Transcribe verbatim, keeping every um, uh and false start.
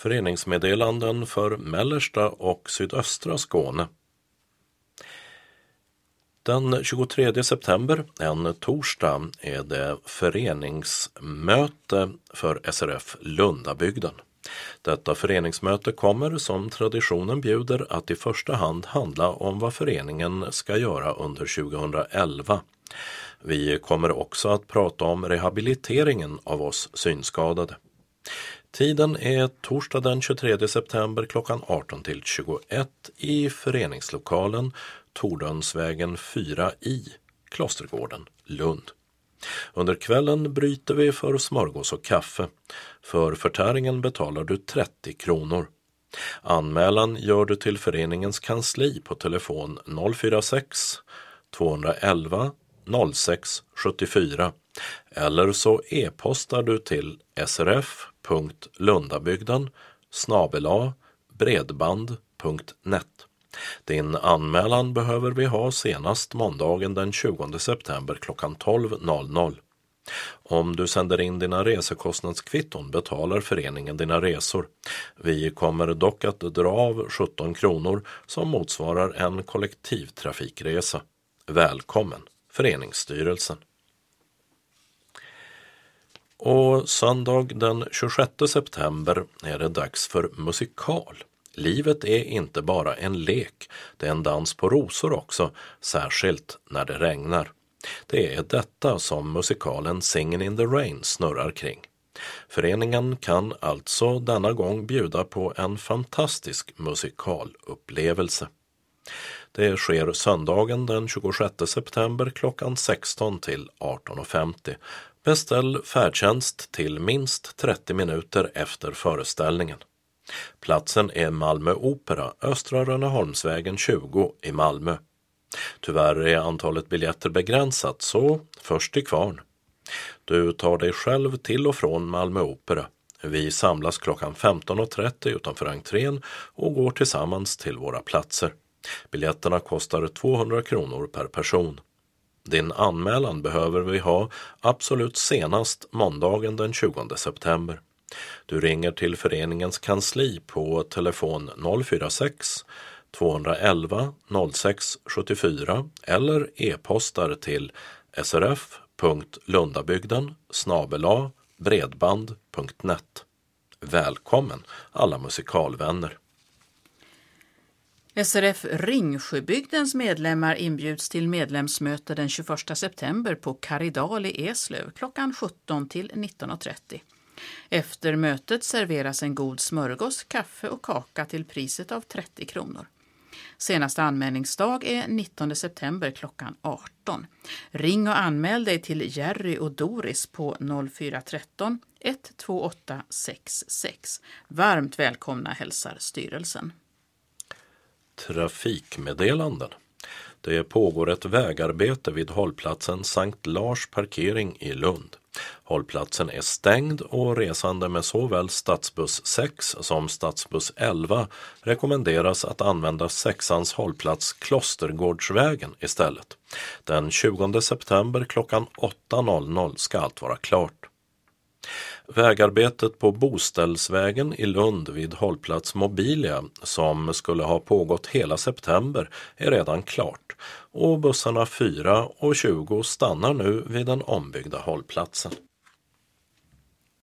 Föreningsmeddelanden för mellersta och sydöstra Skåne. Den tjugotredje september, en torsdag, är det föreningsmöte för S R F Lundabygden. Detta föreningsmöte kommer, som traditionen bjuder, att i första hand handla om vad föreningen ska göra under tjugohundraelva. Vi kommer också att prata om rehabiliteringen av oss synskadade. Tiden är torsdag den tjugotredje september klockan arton till tjugoett i föreningslokalen Tordönsvägen fyra i Klostergården, Lund. Under kvällen bryter vi för smörgås och kaffe. För förtäringen betalar du trettio kronor. Anmälan gör du till föreningens kansli på telefon noll fyra sex tvåhundraelva noll sex sjuttiofyra eller så e-postar du till srf.lundabygden snabel-a bredband punkt net. Din anmälan behöver vi ha senast måndagen den tjugonde september klockan tolv. Om du sänder in dina resekostnadskvitton betalar föreningen dina resor. Vi kommer dock att dra av sjutton kronor som motsvarar en kollektivtrafikresa. Välkommen, föreningsstyrelsen. Och söndag den tjugosjätte september är det dags för musikal. Livet är inte bara en lek, det är en dans på rosor också, särskilt när det regnar. Det är detta som musikalen Singin' in the Rain snurrar kring. Föreningen kan alltså denna gång bjuda på en fantastisk musikalupplevelse. Det sker söndagen den tjugosjätte september klockan sexton till arton femtio. Beställ färdtjänst till minst trettio minuter efter föreställningen. Platsen är Malmö Opera, Östra Rönneholmsvägen tjugo i Malmö. Tyvärr är antalet biljetter begränsat, så först till kvarn. Du tar dig själv till och från Malmö Opera. Vi samlas klockan femton trettio utanför entrén och går tillsammans till våra platser. Biljetterna kostar tvåhundra kronor per person. Din anmälan behöver vi ha absolut senast måndagen den tjugonde september. Du ringer till föreningens kansli på telefon noll fyra sex tvåhundraelva noll sex sjuttiofyra eller e-postar till srf.lundabygden snabel-a bredband punkt net. Välkommen alla musikalvänner. S R F Ringsjöbygdens medlemmar inbjuds till medlemsmöte den tjugoförsta september på Karidal i Eslöv klockan sjutton till nitton trettio. Efter mötet serveras en god smörgås, kaffe och kaka till priset av trettio kronor. Senaste anmälningsdag är nittonde september klockan arton. Ring och anmäl dig till Jerry och Doris på noll fyra ett tre ett två åtta sex sex. Varmt välkomna hälsar styrelsen. Trafikmeddelanden. Det pågår ett vägarbete vid hållplatsen Sankt Lars parkering i Lund. Hållplatsen är stängd och resande med såväl stadsbuss sex som stadsbuss elva rekommenderas att använda sexans hållplats Klostergårdsvägen istället. Den tjugonde september klockan åtta ska allt vara klart. Vägarbetet på Boställsvägen i Lund vid hållplats Mobilia, som skulle ha pågått hela september, är redan klart och bussarna fyra och tjugo stannar nu vid den ombyggda hållplatsen.